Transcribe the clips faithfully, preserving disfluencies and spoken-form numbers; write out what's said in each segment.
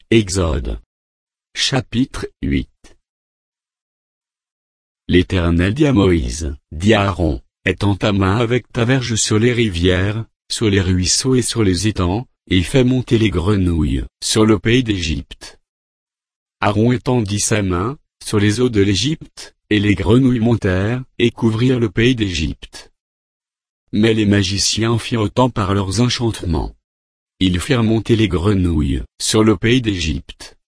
Exode. Chapitre huit. L'Éternel dit à Moïse, dis à Aaron, étends ta main avec ta verge sur les rivières, sur les ruisseaux et sur les étangs, et fais monter les grenouilles sur le pays d'Égypte. Aaron étendit sa main sur les eaux de l'Égypte, et les grenouilles montèrent et couvrirent le pays d'Égypte. Mais les magiciens firent autant par leurs enchantements. Ils firent monter les grenouilles sur le pays d'Égypte.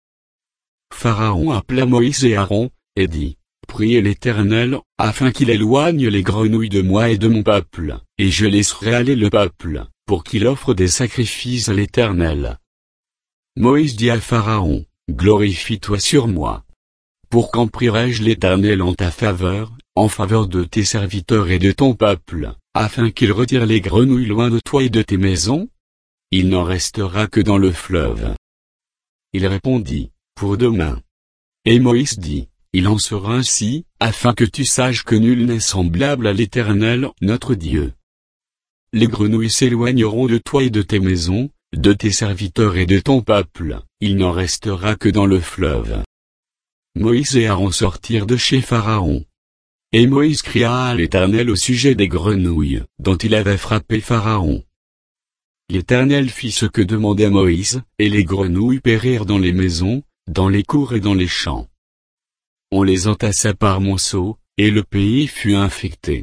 Pharaon appela Moïse et Aaron, et dit, priez l'Éternel, afin qu'il éloigne les grenouilles de moi et de mon peuple, et je laisserai aller le peuple, pour qu'il offre des sacrifices à l'Éternel. Moïse dit à Pharaon, glorifie-toi sur moi. Pour quand prierai-je l'Éternel en ta faveur, en faveur de tes serviteurs et de ton peuple, afin qu'il retire les grenouilles loin de toi et de tes maisons? Il n'en restera que dans le fleuve. Il répondit, pour demain. Et Moïse dit, il en sera ainsi, afin que tu saches que nul n'est semblable à l'Éternel, notre Dieu. Les grenouilles s'éloigneront de toi et de tes maisons, de tes serviteurs et de ton peuple, il n'en restera que dans le fleuve. Moïse et Aaron sortirent de chez Pharaon. Et Moïse cria à l'Éternel au sujet des grenouilles, dont il avait frappé Pharaon. L'Éternel fit ce que demandait Moïse, et les grenouilles périrent dans les maisons, dans les cours et dans les champs. On les entassa par monceaux, et le pays fut infecté.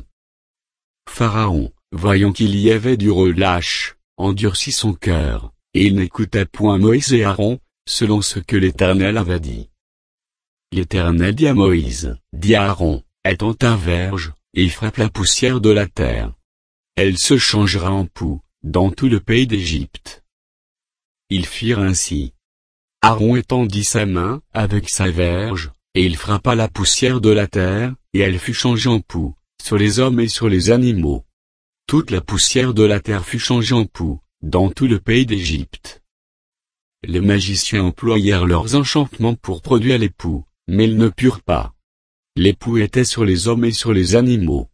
Pharaon, voyant qu'il y avait du relâche, endurcit son cœur, et il n'écouta point Moïse et Aaron, selon ce que l'Éternel avait dit. L'Éternel dit à Moïse, dis à Aaron, étends ta verge, et frappe la poussière de la terre. Elle se changera en poux, dans tout le pays d'Égypte. Ils firent ainsi. Aaron étendit sa main, avec sa verge, et il frappa la poussière de la terre, et elle fut changée en poux, sur les hommes et sur les animaux. Toute la poussière de la terre fut changée en poux, dans tout le pays d'Égypte. Les magiciens employèrent leurs enchantements pour produire les poux, mais ils ne purent pas. Les poux étaient sur les hommes et sur les animaux.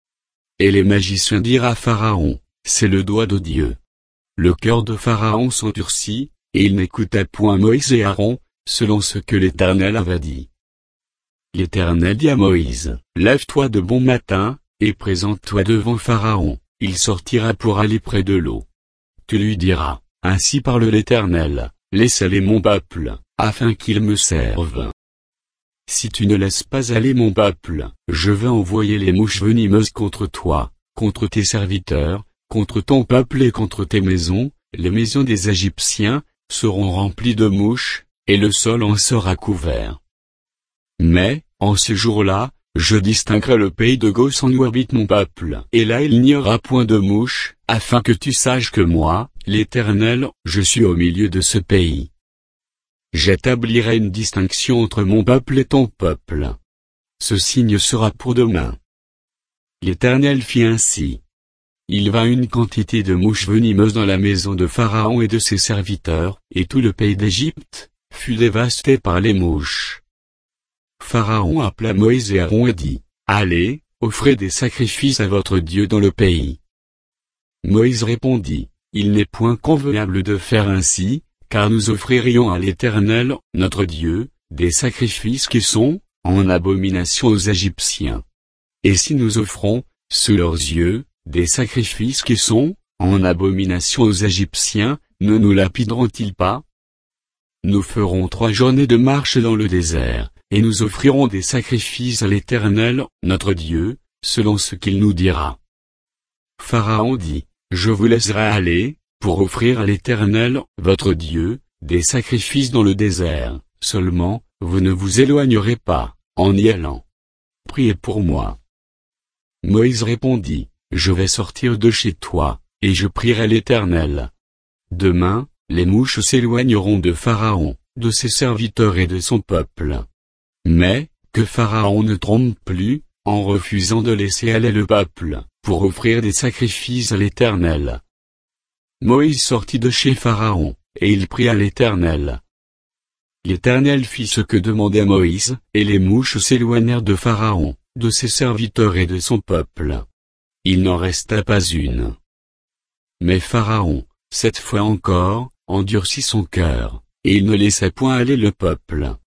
Et les magiciens dirent à Pharaon, c'est le doigt de Dieu. Le cœur de Pharaon s'endurcit, et il n'écouta point Moïse et Aaron, selon ce que l'Éternel avait dit. L'Éternel dit à Moïse, lève-toi de bon matin, et présente-toi devant Pharaon, il sortira pour aller près de l'eau. Tu lui diras, ainsi parle l'Éternel, laisse aller mon peuple, afin qu'il me serve. Si tu ne laisses pas aller mon peuple, je vais envoyer les mouches venimeuses contre toi, contre tes serviteurs, contre ton peuple et contre tes maisons, les maisons des Égyptiens seront remplies de mouches, et le sol en sera couvert. Mais, en ce jour-là, je distinguerai le pays de Goshen où habite mon peuple, et là il n'y aura point de mouches, afin que tu saches que moi, l'Éternel, je suis au milieu de ce pays. J'établirai une distinction entre mon peuple et ton peuple. Ce signe sera pour demain. L'Éternel fit ainsi. Il vint une quantité de mouches venimeuses dans la maison de Pharaon et de ses serviteurs, et tout le pays d'Égypte fut dévasté par les mouches. Pharaon appela Moïse et Aaron et dit, allez, offrez des sacrifices à votre Dieu dans le pays. Moïse répondit, il n'est point convenable de faire ainsi, car nous offririons à l'Éternel, notre Dieu, des sacrifices qui sont, en abomination aux Égyptiens. Et si nous offrons, sous leurs yeux, des sacrifices qui sont, en abomination aux Égyptiens, ne nous lapideront-ils pas? Nous ferons trois journées de marche dans le désert, et nous offrirons des sacrifices à l'Éternel, notre Dieu, selon ce qu'il nous dira. Pharaon dit, je vous laisserai aller, pour offrir à l'Éternel, votre Dieu, des sacrifices dans le désert, seulement, vous ne vous éloignerez pas, en y allant. Priez pour moi. Moïse répondit, je vais sortir de chez toi, et je prierai l'Éternel. Demain, les mouches s'éloigneront de Pharaon, de ses serviteurs et de son peuple. Mais, que Pharaon ne trompe plus, en refusant de laisser aller le peuple, pour offrir des sacrifices à l'Éternel. Moïse sortit de chez Pharaon, et il pria l'Éternel. L'Éternel fit ce que demandait Moïse, et les mouches s'éloignèrent de Pharaon, de ses serviteurs et de son peuple. Il n'en resta pas une. Mais Pharaon, cette fois encore, endurcit son cœur, et il ne laissait point aller le peuple.